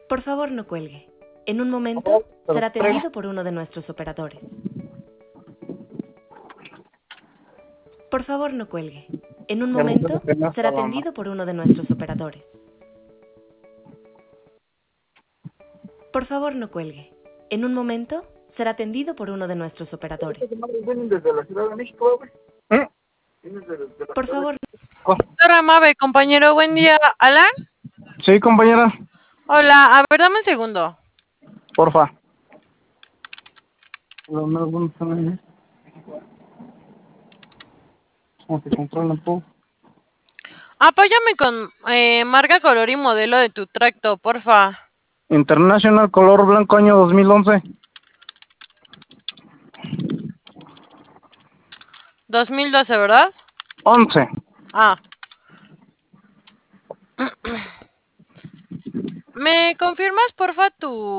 Por favor, no cuelgue. En un momento será atendido por uno de nuestros operadores. Por favor, no cuelgue. En un momento será atendido por uno de nuestros operadores. Por favor, no cuelgue. En un momento será atendido por uno de nuestros operadores. Vienen desde la Ciudad de México, güey. Por favor. Doctora Mabe, compañero, buen día. ¿Alan? Sí, compañera. Hola, a ver, dame un segundo. Porfa. ¿Cómo te controlan tú? Apóyame con marca, color y modelo de tu tracto, porfa. International color blanco año 2011. 2012, ¿verdad? 11. Ah. ¿Me confirmas, porfa,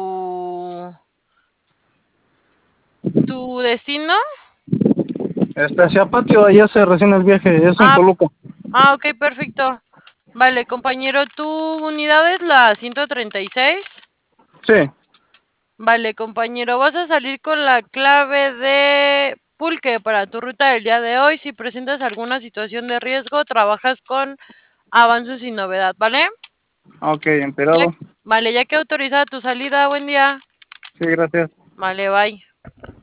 tu destino? Hacia Patio, allá se recién el viaje, es en Toluca. Ok, perfecto. Vale, compañero, ¿tu unidad es la 136? Sí. Vale, compañero, vas a salir con la clave de pulque para tu ruta del día de hoy. Si presentas alguna situación de riesgo, trabajas con avances y novedad, ¿vale? Ok, enterado. Vale, ya que autorizada tu salida, buen día. Sí, gracias. Vale, bye.